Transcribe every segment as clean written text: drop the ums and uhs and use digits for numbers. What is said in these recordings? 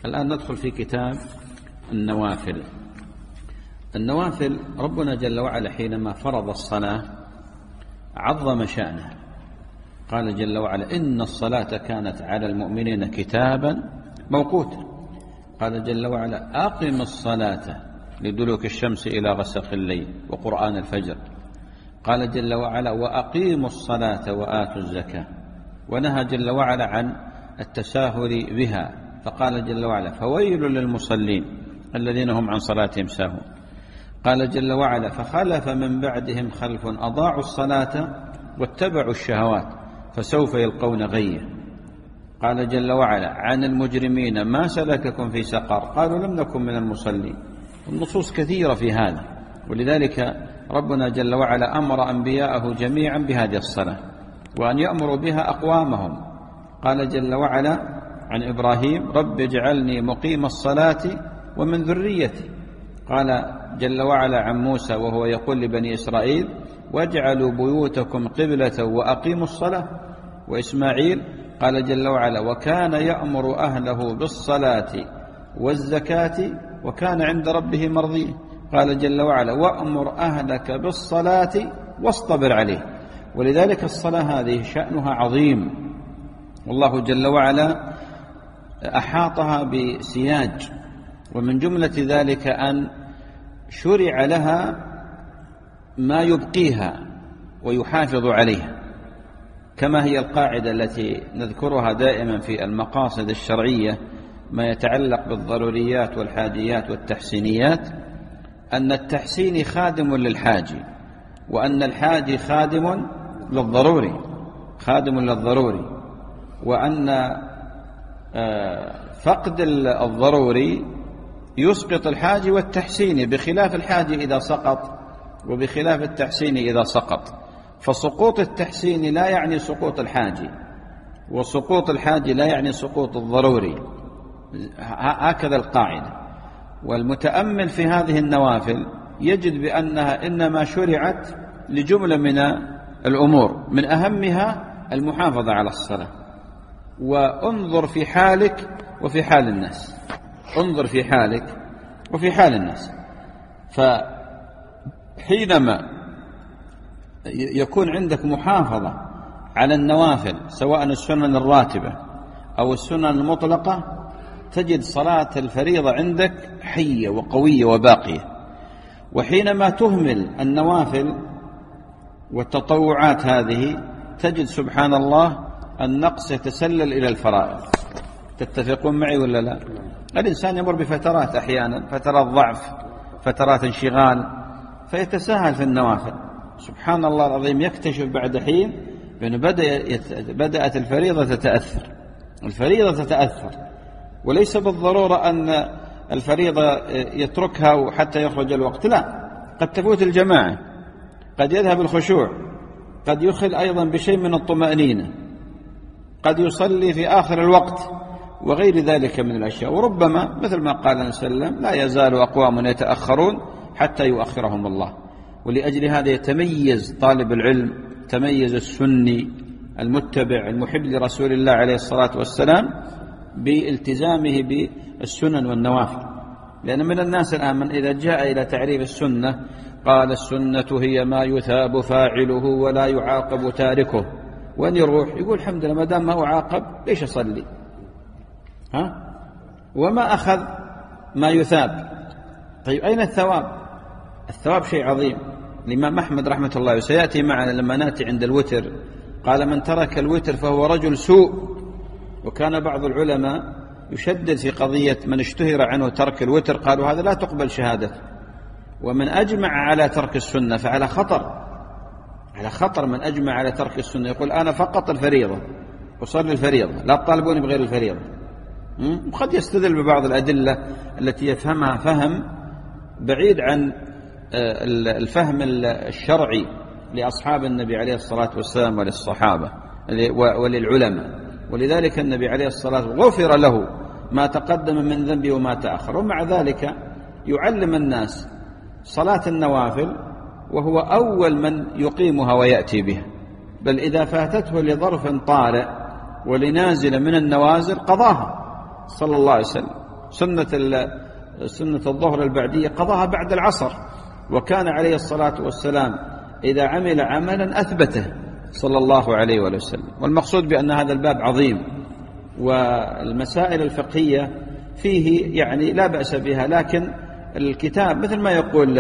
الآن ندخل في كتاب النوافل. النوافل ربنا جل وعلا حينما فرض الصلاة عظم شأنه، قال جل وعلا: إن الصلاة كانت على المؤمنين كتابا موقوتا. قال جل وعلا: أقم الصلاة لدلوك الشمس إلى غسق الليل وقرآن الفجر. قال جل وعلا: وأقيموا الصلاة وآتوا الزكاة. ونهى جل وعلا عن التساهل بها، فقال جل وعلا: فويل للمصلين الذين هم عن صلاتهم ساهون. قال جل وعلا: فخلف من بعدهم خلف أضاعوا الصلاة واتبعوا الشهوات فسوف يلقون غيا. قال جل وعلا عن المجرمين: ما سلككم في سقر؟ قالوا: لم نكن من المصلين. النصوص كثيرة في هذا، ولذلك ربنا جل وعلا أمر أنبياءه جميعا بهذه الصلاة وأن يأمروا بها أقوامهم. قال جل وعلا عن إبراهيم: رب اجعلني مقيم الصلاة ومن ذريتي. قال جل وعلا عن موسى وهو يقول لبني إسرائيل: واجعلوا بيوتكم قبلة وأقيموا الصلاة. وإسماعيل قال جل وعلا: وكان يأمر أهله بالصلاة والزكاة وكان عند ربه مرضيا. قال جل وعلا: وأمر أهلك بالصلاة واصطبر عليه. ولذلك الصلاة هذه شأنها عظيم، والله جل وعلا أحاطها بسياج، ومن جملة ذلك أن شرع لها ما يبقيها ويحافظ عليها، كما هي القاعدة التي نذكرها دائما في المقاصد الشرعية ما يتعلق بالضروريات والحاجيات والتحسينيات، أن التحسين خادم للحاجي، وأن الحاجي خادم للضروري، وأن فقد الضروري يسقط الحاجي والتحسين، بخلاف الحاجي إذا سقط وبخلاف التحسين إذا سقط. فسقوط التحسين لا يعني سقوط الحاجي، وسقوط الحاجي لا يعني سقوط الضروري. هكذا القاعدة. والمتأمل في هذه النوافل يجد بأنها إنما شرعت لجملة من الأمور، من أهمها المحافظة على الصلاة. وانظر في حالك وفي حال الناس، انظر في حالك وفي حال الناس. فحينما يكون عندك محافظة على النوافل سواء السنن الراتبة أو السنن المطلقة، تجد صلاة الفريضة عندك حية وقوية وباقية. وحينما تهمل النوافل والتطوعات هذه تجد سبحان الله النقص يتسلل إلى الفرائض. تتفقون معي ولا لا؟ الإنسان يمر بفترات، أحيانا فترات ضعف، فترات انشغال، فيتساهل في النوافل. سبحان الله العظيم يكتشف بعد حين بأنه بدأت الفريضة تتأثر. وليس بالضرورة أن الفريضة يتركها حتى يخرج الوقت، لا، قد تفوت الجماعة، قد يذهب الخشوع، قد يخل أيضا بشيء من الطمأنينة، قد يصلي في آخر الوقت وغير ذلك من الأشياء. وربما مثل ما قال النبي صلى الله عليه وسلم: لا يزال أقوام يتأخرون حتى يؤخرهم الله. ولأجل هذا يتميز طالب العلم، تميز السني المتبع المحب لرسول الله عليه الصلاة والسلام بالتزامه بالسنن والنوافل. لأن من الناس الآن من إذا جاء إلى تعريف السنة قال: السنة هي ما يثاب فاعله ولا يعاقب تاركه. وأن يروح يقول: الحمد لله ما دام ما أعاقب ليش أصلي؟ وما أخذ ما يثاب. طيب أين الثواب؟ الثواب شيء عظيم. الإمام أحمد رحمة الله وسيأتي معنا لما نأتي عند الوتر قال: من ترك الوتر فهو رجل سوء. وكان بعض العلماء يشدد في قضية من اشتهر عنه ترك الوتر، قالوا هذا لا تقبل شهادته. ومن أجمع على ترك السنة فعلى خطر، على خطر من أجمع على ترك السنة، يقول: أنا فقط الفريضة، أصلي الفريضة، لا تطالبوني بغير الفريضة. وقد يستدل ببعض الأدلة التي يفهمها فهم بعيد عن الفهم الشرعي لأصحاب النبي عليه الصلاة والسلام وللصحابة وللعلماء. ولذلك النبي عليه الصلاة والسلام غفر له ما تقدم من ذنبه وما تأخر، ومع ذلك يعلم الناس صلاة النوافل وهو أول من يقيمها ويأتي بها. بل إذا فاتته لظرف طارئ ولنازل من النوازل قضاها صلى الله عليه وسلم. سنة الظهر البعدية قضاها بعد العصر، وكان عليه الصلاة والسلام إذا عمل عملا أثبته صلى الله عليه وسلم. والمقصود بأن هذا الباب عظيم، والمسائل الفقهية فيه يعني لا بأس بها، لكن الكتاب مثل ما يقول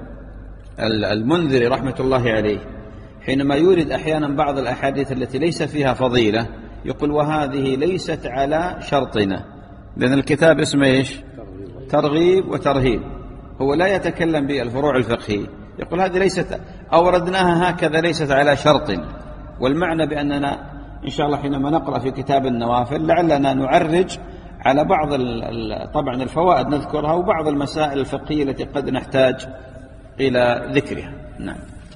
المنذري رحمة الله عليه حينما يورد أحيانا بعض الأحاديث التي ليس فيها فضيلة يقول وهذه ليست على شرطنا، لأن الكتاب اسمه إيش؟ ترغيب وترهيب، هو لا يتكلم بالفروع الفقهية، يقول هذه ليست أوردناها هكذا ليست على شرطنا. والمعنى بأننا إن شاء الله حينما نقرأ في كتاب النوافل لعلنا نعرج على بعض طبعا الفوائد نذكرها، وبعض المسائل الفقهية التي قد نحتاج إلى ذكرها. نعم.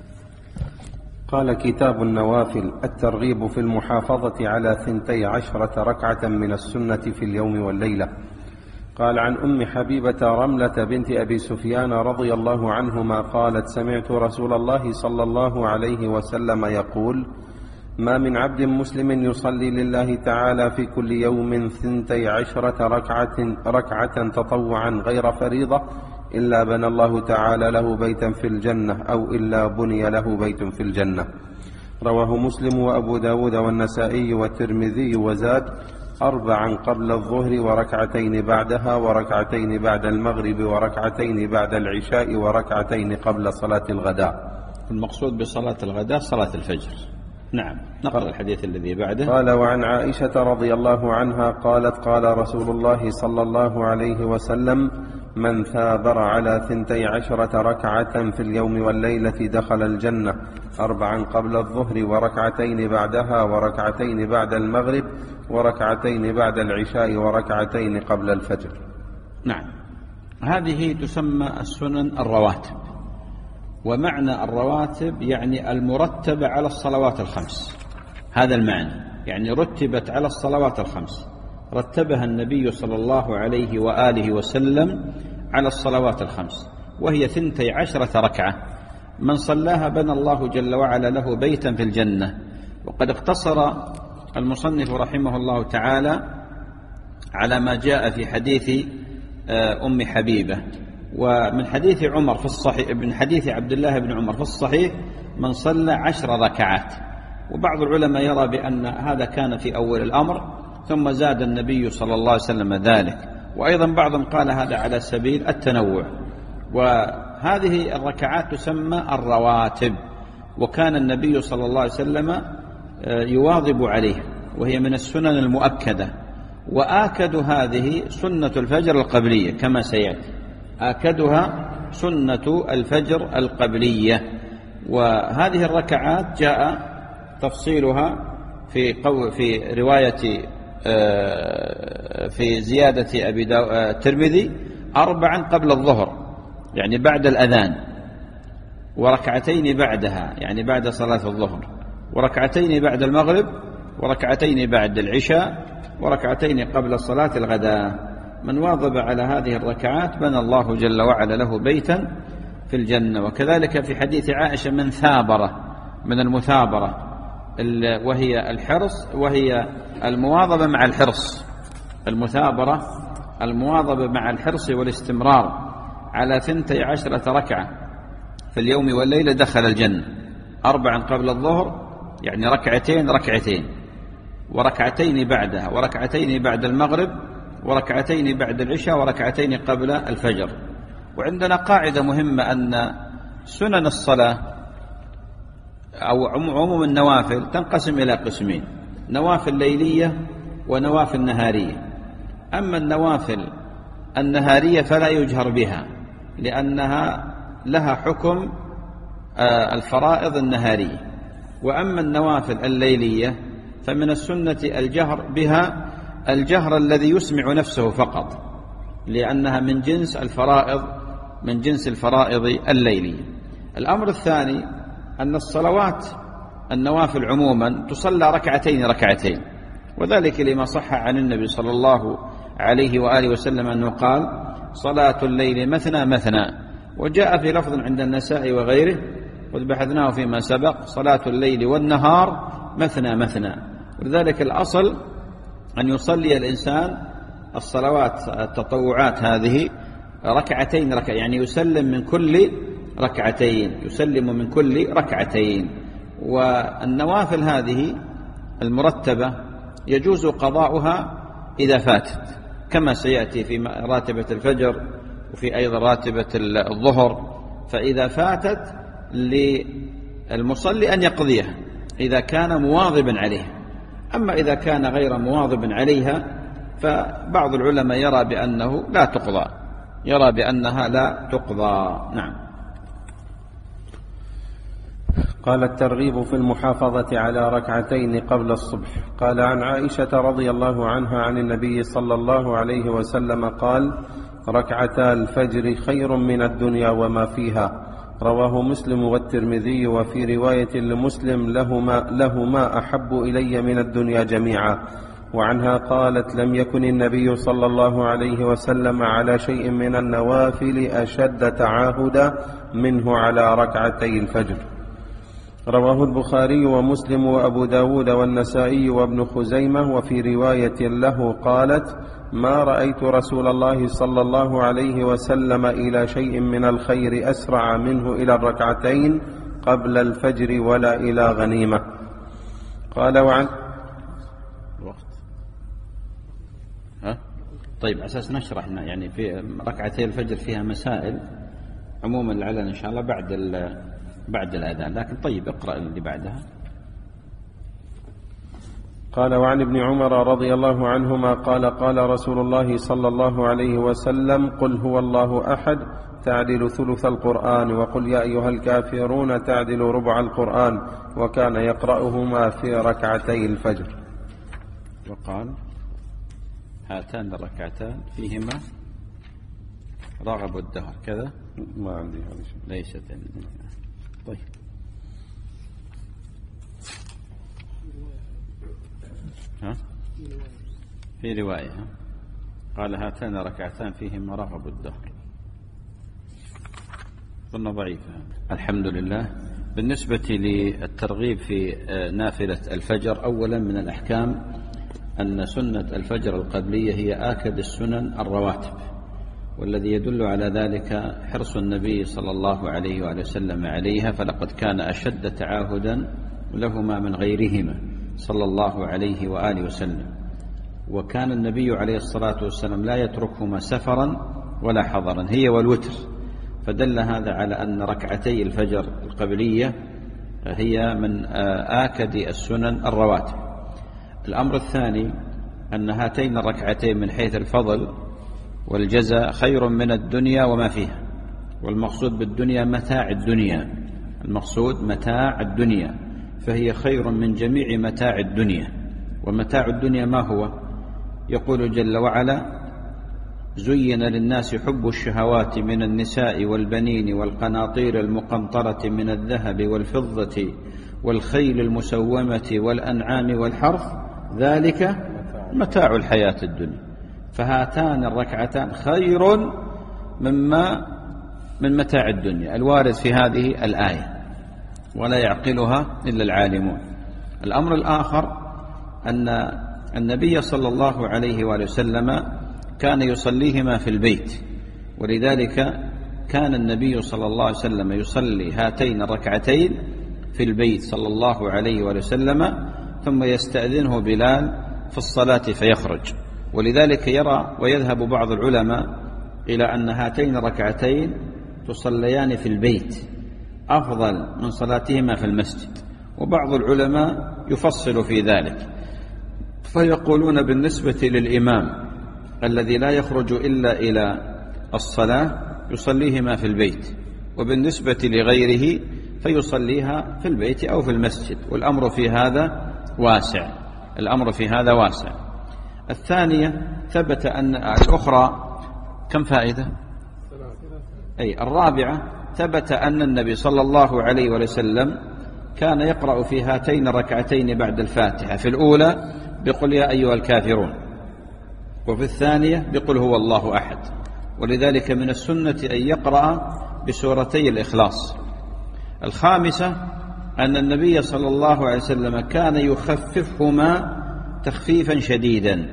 قال: كتاب النوافل: الترغيب في المحافظة على 12 ركعة من السنة في اليوم والليلة. قال: عن أم حبيبة رملة بنت أبي سفيان رضي الله عنهما قالت: سمعت رسول الله صلى الله عليه وسلم يقول: ما من عبد مسلم يصلي لله تعالى في كل يوم 12 ركعة تطوعا غير فريضة إلا بنى الله تعالى له بيتا في الجنة، أو إلا بني له بيت في الجنة. رواه مسلم وأبو داود والنسائي والترمذي، وزاد: 4 قبل الظهر وركعتين بعدها وركعتين بعد المغرب وركعتين بعد العشاء وركعتين قبل صلاة الغداء. المقصود بصلاة الغداء صلاة الفجر. نعم. نقرأ الحديث الذي بعده. قال: وعن عائشة رضي الله عنها قالت: قال رسول الله صلى الله عليه وسلم: من ثابر على 12 ركعة في اليوم والليلة دخل الجنة، 4 قبل الظهر وركعتين بعدها وركعتين بعد المغرب وركعتين بعد العشاء وركعتين قبل الفجر. نعم. هذه تسمى السنن الرواتب، ومعنى الرواتب يعني المرتبة على الصلوات الخمس، هذا المعنى، يعني رتبت على الصلوات الخمس، رتبها النبي صلى الله عليه وآله وسلم على الصلوات الخمس، وهي 12 ركعة، من صلاها بنى الله جل وعلا له بيتا في الجنة. وقد اقتصر المصنف رحمه الله تعالى على ما جاء في حديث أم حبيبة، ومن حديث عمر في الصحيح، من حديث عبد الله بن عمر في الصحيح: من صلى 10 ركعات. وبعض العلماء يرى بأن هذا كان في أول الأمر ثم زاد النبي صلى الله عليه وسلم ذلك، وأيضا بعضهم قال هذا على سبيل التنوع. وهذه الركعات تسمى الرواتب، وكان النبي صلى الله عليه وسلم يواظب عليها، وهي من السنن المؤكدة. وآكد هذه سنة الفجر القبلية كما سيأتي، آكدها سنة الفجر القبلية. وهذه الركعات جاء تفصيلها في رواية في زيادة الترمذي: 4 قبل الظهر يعني بعد الأذان، وركعتين بعدها يعني بعد صلاة الظهر، وركعتين بعد المغرب، وركعتين بعد العشاء، وركعتين قبل صلاة الغداء. من واظب على هذه الركعات بنى الله جل وعلا له بيتا في الجنة. وكذلك في حديث عائشة: من ثابرة، من المثابرة، وهي الحرص، وهي المواظبة مع الحرص، المثابرة المواظبة مع الحرص والاستمرار على 12 ركعة في اليوم والليلة دخل الجنة. 4 قبل الظهر يعني ركعتين ركعتين، وركعتين بعدها، وركعتين بعد المغرب، وركعتين بعد العشاء، وركعتين قبل الفجر. وعندنا قاعدة مهمة أن سنن الصلاة أو عموم النوافل تنقسم إلى قسمين: نوافل ليلية ونوافل نهارية. أما النوافل النهارية فلا يجهر بها، لأنها لها حكم الفرائض النهارية. وأما النوافل الليلية فمن السنة الجهر بها الجهر الذي يسمع نفسه فقط، لأنها من جنس الفرائض الليلية. الأمر الثاني أن الصلوات النوافل عموما تصلى ركعتين ركعتين، وذلك لما صح عن النبي صلى الله عليه وآله وسلم أنه قال: صلاة الليل مثنى مثنى. وجاء في لفظ عند النساء وغيره قد بحثناه فيما سبق: صلاة الليل والنهار مثنى مثنى. ولذلك الأصل أن يصلي الإنسان الصلوات التطوعات هذه ركعتين يعني يسلم من كل ركعتين. والنوافل هذه المرتبة يجوز قضاؤها إذا فاتت، كما سيأتي في راتبة الفجر وفي أيضا راتبة الظهر. فإذا فاتت للمصلي أن يقضيها إذا كان مواظبا عليها. أما إذا كان غير مواظب عليها فبعض العلماء يرى بأنها لا تقضى. نعم. قال: الترغيب في المحافظة على ركعتين قبل الصبح. قال: عن عائشة رضي الله عنها عن النبي صلى الله عليه وسلم قال: ركعتا الفجر خير من الدنيا وما فيها. رواه مسلم والترمذي، وفي رواية لمسلم: لهما أحب إلي من الدنيا جميعا. وعنها قالت: لم يكن النبي صلى الله عليه وسلم على شيء من النوافل أشد تعاهدا منه على ركعتي الفجر. رواه البخاري ومسلم وأبو داود والنسائي وابن خزيمة. وفي رواية له قالت: ما رأيت رسول الله صلى الله عليه وسلم إلى شيء من الخير أسرع منه إلى الركعتين قبل الفجر ولا إلى غنيمة. قال: وعن طيب، أساس نشرح يعني في ركعتي الفجر فيها مسائل عموما لعلنا إن شاء الله بعد الأذان، لكن طيب اقرأ اللي بعدها. قال: وعن ابن عمر رضي الله عنهما قال: قال رسول الله صلى الله عليه وسلم: قل هو الله أحد تعدل ثلث القرآن، وقل يا أيها الكافرون تعدل ربع القرآن. وكان يقرأهما في ركعتي الفجر. وقال: هاتان الركعتان فيهما رغب الدهر كذا. ما عندي هذا شيء. ليست. طيب. في رواية قال: هاتان ركعتان فيهما رغب الدهر. قلنا ضعيفة. الحمد لله. بالنسبة للترغيب في نافلة الفجر، أولا من الأحكام أن سنة الفجر القبلية هي آكد السنن الرواتب، والذي يدل على ذلك حرص النبي صلى الله عليه وآله وسلم عليها، فلقد كان أشد تعاهدا لهما من غيرهما صلى الله عليه وآله وسلم. وكان النبي عليه الصلاة والسلام لا يتركهما سفرا ولا حضرا، هي والوتر. فدل هذا على أن ركعتي الفجر القبلية هي من آكد السنن الرواتب. الأمر الثاني أن هاتين الركعتين من حيث الفضل والجزاء خير من الدنيا وما فيها. والمقصود بالدنيا متاع الدنيا، المقصود متاع الدنيا، فهي خير من جميع متاع الدنيا. ومتاع الدنيا ما هو؟ يقول جل وعلا: زين للناس حب الشهوات من النساء والبنين والقناطير المقنطرة من الذهب والفضة والخيل المسومة والأنعام والحرث، ذلك متاع الحياة الدنيا. فهاتان الركعتان خير من متاع الدنيا الوارد في هذه الآية، ولا يعقلها إلا العالمون. الأمر الآخر أن النبي صلى الله عليه وآله وسلم كان يصليهما في البيت، ولذلك كان النبي صلى الله عليه وسلم يصلي هاتين الركعتين في البيت صلى الله عليه وآله وسلم، ثم يستأذنه بلال في الصلاة فيخرج. ولذلك يرى ويذهب بعض العلماء إلى أن هاتين الركعتين تصليان في البيت أفضل من صلاتهما في المسجد، وبعض العلماء يفصل في ذلك، فيقولون بالنسبة للإمام الذي لا يخرج إلا إلى الصلاة يصليهما في البيت، وبالنسبة لغيره فيصليها في البيت أو في المسجد، والأمر في هذا واسع. الثانية ثبت أن الأخرى كم فائدة؟ الرابعة ثبت أن النبي صلى الله عليه وسلم كان يقرأ في هاتين الركعتين بعد الفاتحة، في الأولى بقل يا أيها الكافرون، وفي الثانية بقل هو الله أحد. ولذلك من السنة أن يقرأ بسورتي الإخلاص. الخامسة أن النبي صلى الله عليه وسلم كان يخففهما تخفيفا شديدا،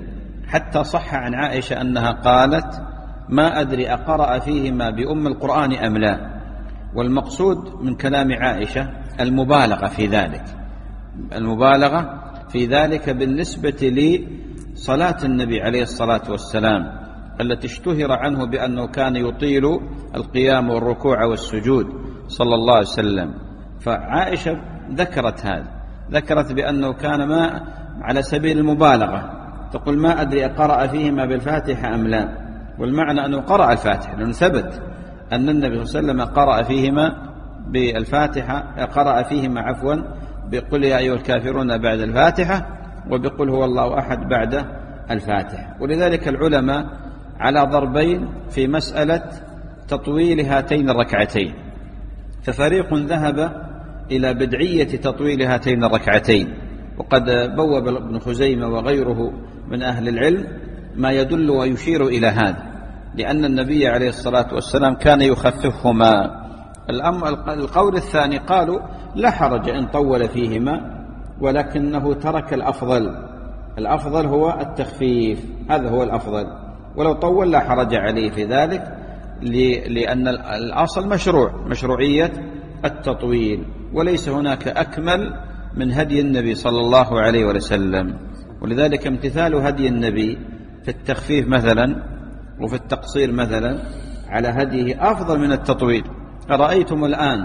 حتى صح عن عائشة أنها قالت ما أدري أقرأ فيهما بأم القرآن أم لا. والمقصود من كلام عائشة المبالغة في ذلك، المبالغة في ذلك بالنسبة لصلاة النبي عليه الصلاة والسلام التي اشتهر عنه بأنه كان يطيل القيام والركوع والسجود صلى الله عليه وسلم. فعائشة ذكرت هذا، ذكرت بأنه كان ما على سبيل المبالغة، تقول ما أدري أقرأ فيهما بالفاتحة أم لا، والمعنى أنه قرأ الفاتحة، لأنه ثبت أن النبي صلى الله عليه وسلم قرأ فيهما بالفاتحة، قرأ فيهما عفوا بقل يا أيها الكافرون بعد الفاتحة، وبقل هو الله أحد بعد الفاتحة. ولذلك العلماء على ضربين في مسألة تطويل هاتين الركعتين، ففريق ذهب إلى بدعية تطويل هاتين الركعتين، وقد بوب ابن خزيمة وغيره من أهل العلم ما يدل ويشير إلى هذا، لأن النبي عليه الصلاة والسلام كان يخففهما. القول الثاني قالوا لا حرج إن طول فيهما، ولكنه ترك الأفضل، الأفضل هو التخفيف، هذا هو الأفضل، ولو طول لا حرج عليه في ذلك، لأن الأصل مشروعية التطويل، وليس هناك أكمل من هدي النبي صلى الله عليه وسلم. ولذلك امتثال هدي النبي في التخفيف مثلا وفي التقصير مثلا على هديه أفضل من التطويل. رأيتم الآن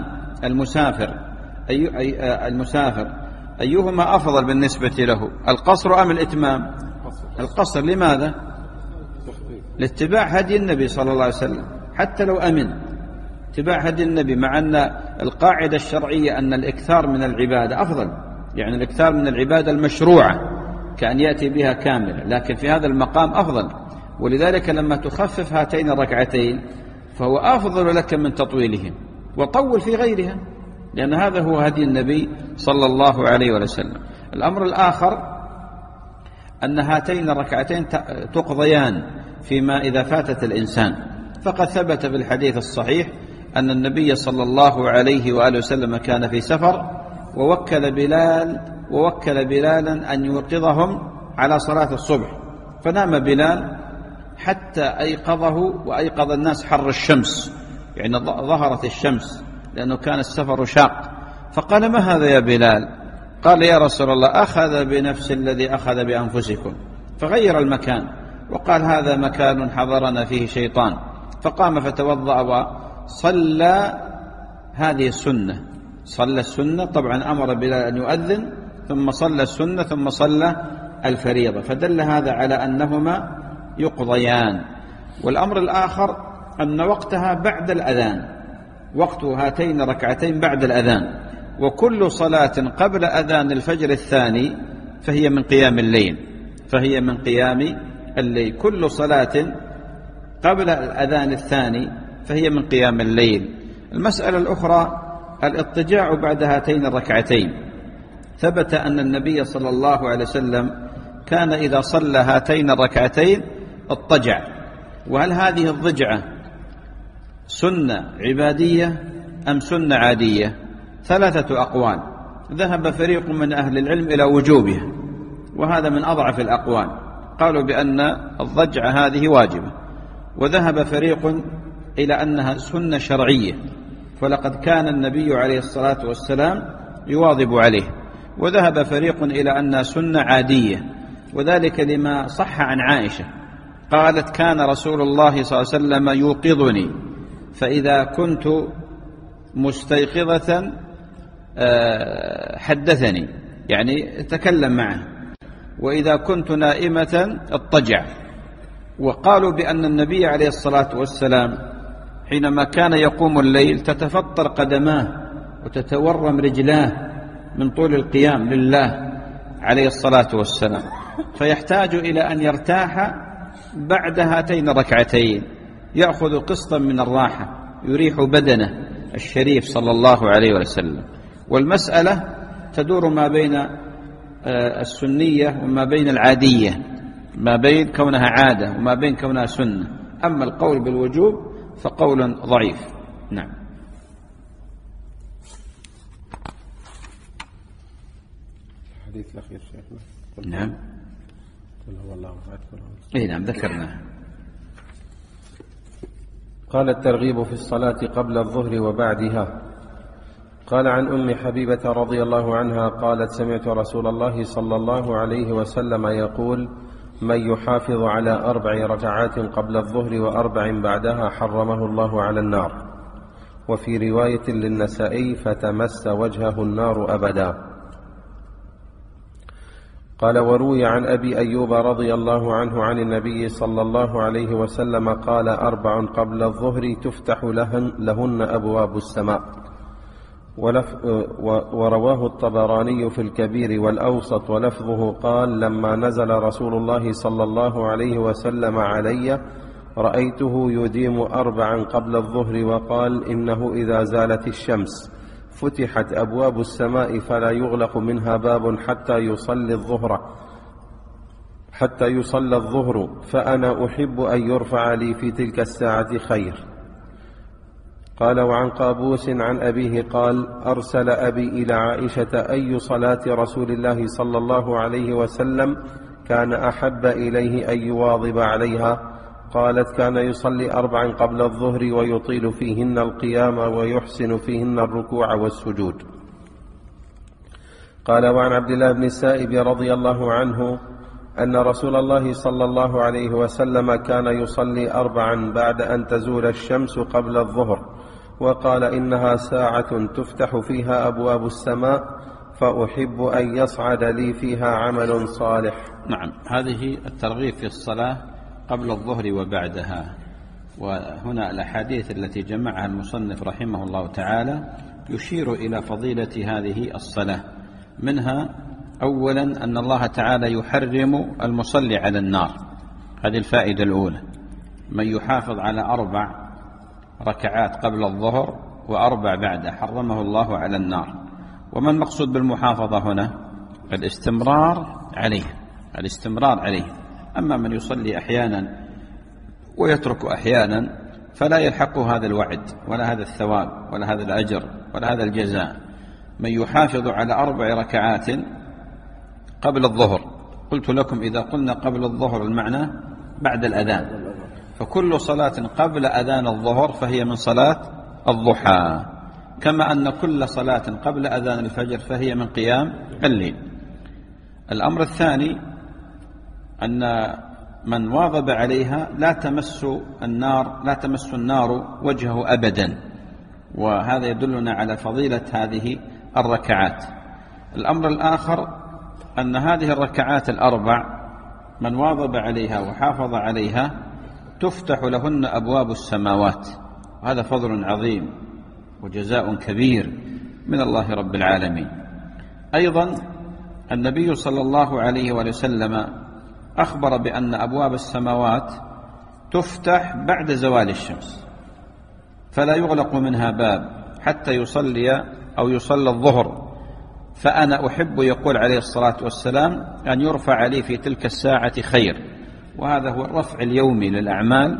المسافر أيهما أفضل بالنسبة له، القصر أم الإتمام؟ القصر. لماذا؟ لاتباع هدي النبي صلى الله عليه وسلم، حتى لو أمن اتباع هدي النبي، مع أن القاعدة الشرعية أن الإكثار من العبادة أفضل، يعني الإكثار من العبادة المشروعة كأن يأتي بها كاملة، لكن في هذا المقام أفضل. ولذلك لما تخفف هاتين الركعتين فهو أفضل لك من تطويلهم، وطول في غيرها، لأن هذا هو هدي النبي صلى الله عليه وسلم. الأمر الآخر أن هاتين الركعتين تقضيان فيما إذا فاتت الإنسان، فقد ثبت في الحديث الصحيح أن النبي صلى الله عليه وآله وسلم كان في سفر ووكل بلالا أن يوقظهم على صلاة الصبح، فنام بلال حتى أيقظه وأيقظ الناس حر الشمس، يعني ظهرت الشمس لأنه كان السفر شاق. فقال ما هذا يا بلال؟ قال يا رسول الله أخذ بنفس الذي أخذ بأنفسكم، فغير المكان وقال هذا مكان حضرنا فيه شيطان، فقام فتوضأ وصلى هذه السنة، صلى السنة، طبعا أمر بلال أن يؤذن ثم صلى السنة ثم صلى الفريضة، فدل هذا على أنهما يقضيان. والأمر الآخر أن وقتها بعد الأذان، وقت هاتين ركعتين بعد الأذان، وكل صلاة قبل أذان الفجر الثاني فهي من قيام الليل، فهي من قيام الليل، كل صلاة قبل الأذان الثاني فهي من قيام الليل. المسألة الأخرى الاضطجاع بعد هاتين الركعتين، ثبت أن النبي صلى الله عليه وسلم كان إذا صلى هاتين الركعتين اضطجع. وهل هذه الضجعة سنة عبادية أم سنة عادية؟ ثلاثة أقوال، ذهب فريق من أهل العلم إلى وجوبها، وهذا من أضعف الأقوال، قالوا بأن الضجعة هذه واجبة، وذهب فريق إلى أنها سنة شرعية، فلقد كان النبي عليه الصلاة والسلام يواظب عليه، وذهب فريق إلى أنها سنة عادية، وذلك لما صح عن عائشة قالت كان رسول الله صلى الله عليه وسلم يوقظني فإذا كنت مستيقظة حدثني، يعني تكلم معه، وإذا كنت نائمة اضطجع. وقالوا بأن النبي عليه الصلاة والسلام حينما كان يقوم الليل تتفطر قدماه وتتورم رجلاه من طول القيام لله عليه الصلاة والسلام، فيحتاج إلى أن يرتاح بعد هاتين الركعتين، يأخذ قسطا من الراحة يريح بدنه الشريف صلى الله عليه وسلم. والمسألة تدور ما بين السنية وما بين العادية، ما بين كونها عادة وما بين كونها سنة. أما القول بالوجوب فقول ضعيف. نعم. الحديث الأخير شيخنا. نعم. نعم ذكرنا. قال الترغيب في الصلاة قبل الظهر وبعدها. قال عن أم حبيبة رضي الله عنها قالت سمعت رسول الله صلى الله عليه وسلم يقول من يحافظ على 4 ركعات قبل الظهر و4 بعدها حرمه الله على النار. وفي رواية للنسائي فتمس وجهه النار أبدا. قال وروي عن أبي أيوب رضي الله عنه عن النبي صلى الله عليه وسلم قال 4 قبل الظهر تفتح لهن أبواب السماء. ورواه الطبراني في الكبير والأوسط ولفظه قال لما نزل رسول الله صلى الله عليه وسلم علي رأيته يديم 4 قبل الظهر وقال إنه إذا زالت الشمس فتحت أبواب السماء فلا يغلق منها باب حتى يصلى الظهر فأنا أحب أن يرفع لي في تلك الساعة خير. قال وعن قابوس عن أبيه قال أرسل أبي إلى عائشة أي صلاة رسول الله صلى الله عليه وسلم كان أحب إليه أن يواظب عليها؟ قالت كان يصلي 4 قبل الظهر ويطيل فيهن القيام ويحسن فيهن الركوع والسجود. قال وعن عبد الله بن السائب رضي الله عنه أن رسول الله صلى الله عليه وسلم كان يصلي 4 بعد أن تزول الشمس قبل الظهر وقال إنها ساعة تفتح فيها أبواب السماء فأحب أن يصعد لي فيها عمل صالح. نعم، هذه الترغيب في الصلاة قبل الظهر وبعدها. وهنا الأحاديث التي جمعها المصنف رحمه الله تعالى يشير إلى فضيلة هذه الصلاة. منها أولا أن الله تعالى يحرم المصلي على النار، هذه الفائدة الأولى. من يحافظ على 4 ركعات قبل الظهر و4 بعده حرمه الله على النار. وما المقصود بالمحافظة هنا؟ الاستمرار عليه. أما من يصلي أحيانا ويترك أحيانا فلا يلحقه هذا الوعد ولا هذا الثواب ولا هذا الأجر ولا هذا الجزاء. من يحافظ على 4 ركعات قبل الظهر، قلت لكم إذا قلنا قبل الظهر المعنى بعد الأذان، فكل صلاة قبل أذان الظهر فهي من صلاة الضحى، كما أن كل صلاة قبل أذان الفجر فهي من قيام الليل. الأمر الثاني أن من واظب عليها لا تمس النار وجهه أبدا، وهذا يدلنا على فضيلة هذه الركعات. الأمر الآخر أن هذه الركعات 4 من واظب عليها وحافظ عليها تفتح لهن أبواب السماوات، وهذا فضل عظيم وجزاء كبير من الله رب العالمين. أيضا النبي صلى الله عليه وسلم أخبر بأن أبواب السماوات تفتح بعد زوال الشمس فلا يغلق منها باب حتى يصلي الظهر، فأنا أحب يقول عليه الصلاة والسلام أن يرفع لي في تلك الساعة خير. وهذا هو الرفع اليومي للأعمال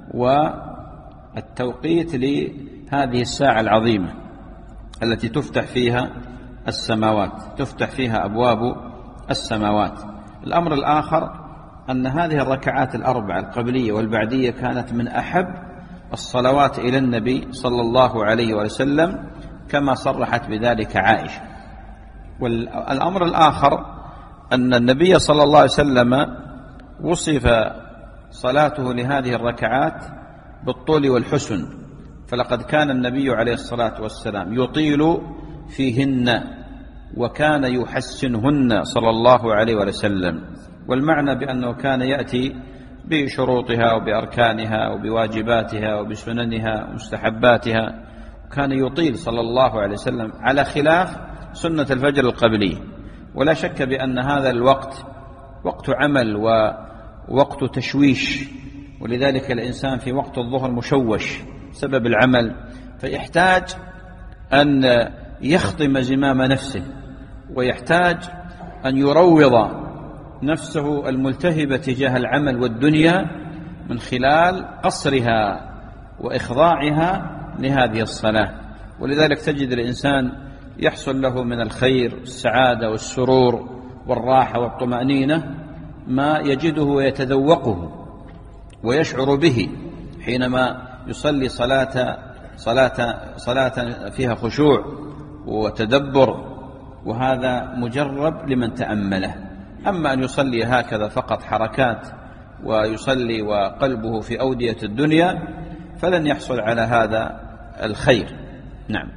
والتوقيت لهذه الساعة العظيمة التي تفتح فيها السماوات، تفتح فيها أبواب السماوات. الأمر الآخر أن هذه الركعات 4 القبلية والبعدية كانت من أحب الصلوات إلى النبي صلى الله عليه وسلم كما صرحت بذلك عائشة. والأمر الآخر أن النبي صلى الله عليه وسلم وصف صلاته لهذه الركعات بالطول والحسن، فلقد كان النبي عليه الصلاة والسلام يطيل فيهن وكان يحسنهن صلى الله عليه وسلم. والمعنى بأنه كان يأتي بشروطها وبأركانها وبواجباتها وبسننها ومستحباتها، كان يطيل صلى الله عليه وسلم على خلاف سنة الفجر القبلية. ولا شك بأن هذا الوقت وقت عمل ووقت تشويش، ولذلك الإنسان في وقت الظهر مشوش سبب العمل، فيحتاج أن يخضم زمام نفسه، ويحتاج أن يروض نفسه الملتهبة تجاه العمل والدنيا من خلال قصرها وإخضاعها لهذه الصلاة. ولذلك تجد الإنسان يحصل له من الخير السعادة والسرور والراحة والطمأنينة ما يجده ويتذوقه ويشعر به حينما يصلي صلاة فيها خشوع وتدبر، وهذا مجرب لمن تأمله. أما أن يصلي هكذا فقط حركات ويصلي وقلبه في أودية الدنيا فلن يحصل على هذا الخير. نعم.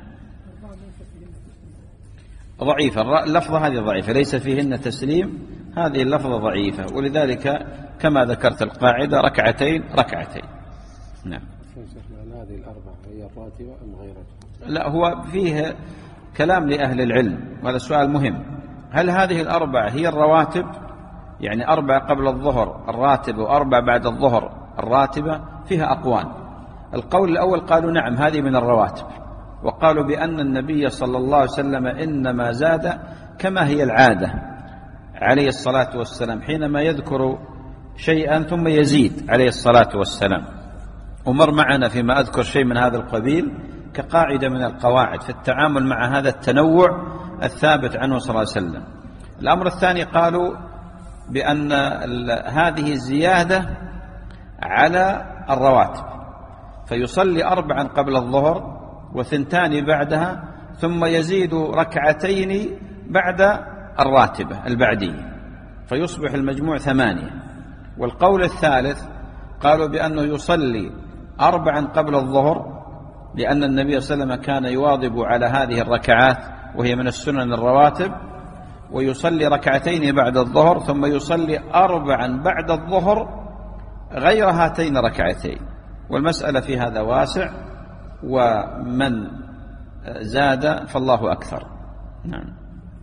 ضعيفة اللفظة هذه ضعيفة، ليس فيهن تسليم، هذه اللفظة ضعيفة، ولذلك كما ذكرت القاعدة ركعتين. نعم. هذه الأربعة هي الراتبة أم غيرها؟ لا، هو فيه كلام لأهل العلم، وهذا سؤال مهم. هل هذه الأربعة هي الرواتب؟ يعني 4 قبل الظهر الراتبة و4 بعد الظهر الراتبة؟ فيها أقوال. القول الأول قالوا نعم هذه من الرواتب، وقالوا بأن النبي صلى الله عليه وسلم إنما زاد كما هي العادة عليه الصلاة والسلام، حينما يذكر شيئا ثم يزيد عليه الصلاة والسلام. ومر معنا فيما أذكر شيء من هذا القبيل كقاعدة من القواعد في التعامل مع هذا التنوع الثابت عنه صلى الله عليه وسلم. الأمر الثاني قالوا بأن هذه الزيادة على الرواتب، فيصلي 4 قبل الظهر و2 بعدها، ثم يزيد 2 بعد الراتبة البعدية، فيصبح المجموع 8. والقول الثالث قالوا بأنه يصلي 4 قبل الظهر، لأن النبي صلى الله عليه وسلم كان يواظب على هذه الركعات وهي من السنن الرواتب، ويصلي 2 بعد الظهر، ثم يصلي 4 بعد الظهر غير هاتين 2. والمسألة في هذا واسع، ومن زاد فالله أكثر. نعم.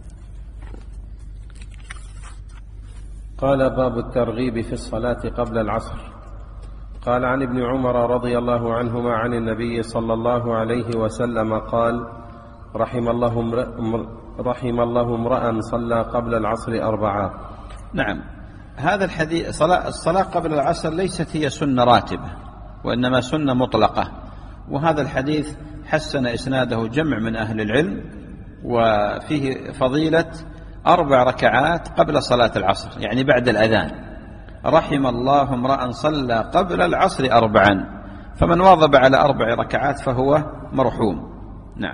قال باب الترغيب في الصلاة قبل العصر. قال عن ابن عمر رضي الله عنهما عن النبي صلى الله عليه وسلم قال: رحم الله امرأ صلى قبل العصر 4. نعم. هذا الحديث الصلاة قبل العصر ليست هي سنة راتبة، وإنما سنة مطلقة، وهذا الحديث حسن إسناده جمع من أهل العلم، وفيه فضيلة 4 ركعات قبل صلاة العصر، يعني بعد الأذان. رحم الله امرأ صلى قبل العصر 4، فمن واظب على 4 ركعات فهو مرحوم. نعم.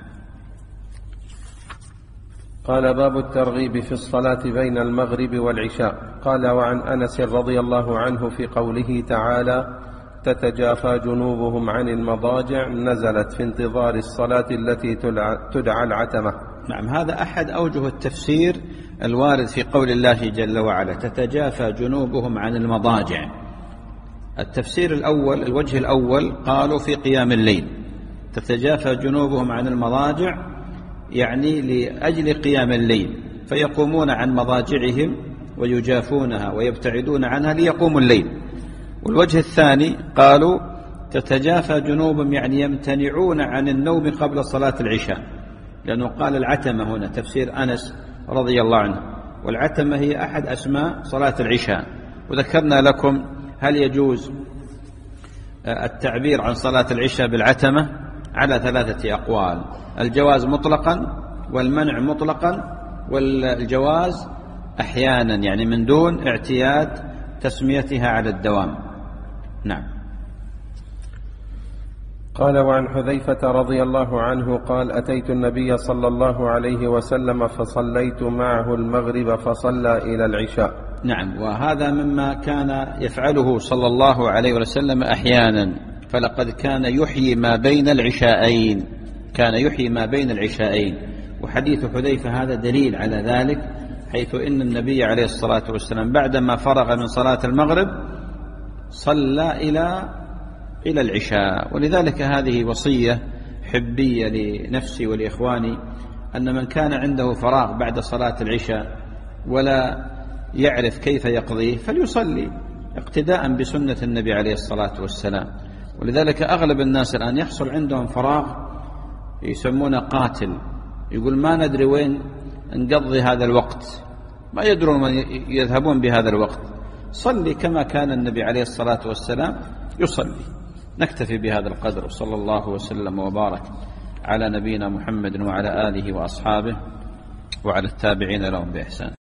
قال باب الترغيب في الصلاة بين المغرب والعشاء. قال وعن أنس رضي الله عنه في قوله تعالى: تتجافى جنوبهم عن المضاجع، نزلت في انتظار الصلاة التي تدعى العتمة. نعم. هذا أحد أوجه التفسير الوارد في قول الله جل وعلا: تتجافى جنوبهم عن المضاجع. التفسير الأول، الوجه الأول، قالوا في قيام الليل، تتجافى جنوبهم عن المضاجع يعني لأجل قيام الليل، فيقومون عن مضاجعهم ويجافونها ويبتعدون عنها ليقوموا الليل. والوجه الثاني قالوا تتجافى جنوبهم يعني يمتنعون عن النوم قبل صلاة العشاء، لأنه قال العتمة هنا تفسير أنس رضي الله عنه، والعتمة هي أحد أسماء صلاة العشاء. وذكرنا لكم هل يجوز التعبير عن صلاة العشاء بالعتمة على 3 أقوال: الجواز مطلقا، والمنع مطلقا، والجواز أحيانا يعني من دون اعتياد تسميتها على الدوام. نعم. قال وعن حذيفة رضي الله عنه قال: أتيت النبي صلى الله عليه وسلم فصليت معه المغرب فصلى إلى العشاء. نعم. وهذا مما كان يفعله صلى الله عليه وسلم أحيانا، فلقد كان يحيي ما بين العشاءين، كان يحيي ما بين العشاءين. وحديث حذيفة هذا دليل على ذلك، حيث إن النبي عليه الصلاة والسلام بعدما فرغ من صلاة المغرب صلى إلى العشاء. ولذلك هذه وصية حبية لنفسي ولإخواني، أن من كان عنده فراغ بعد صلاة العشاء ولا يعرف كيف يقضيه فليصلي اقتداء بسنة النبي عليه الصلاة والسلام. ولذلك أغلب الناس الآن يحصل عندهم فراغ يسمونه قاتل، يقول ما ندري وين نقضي هذا الوقت، ما يدرون من يذهبون بهذا الوقت. صلي كما كان النبي عليه الصلاة والسلام يصلي. نكتفي بهذا القدر، وصلى الله وسلم وبارك على نبينا محمد وعلى آله وأصحابه وعلى التابعين لهم بإحسان.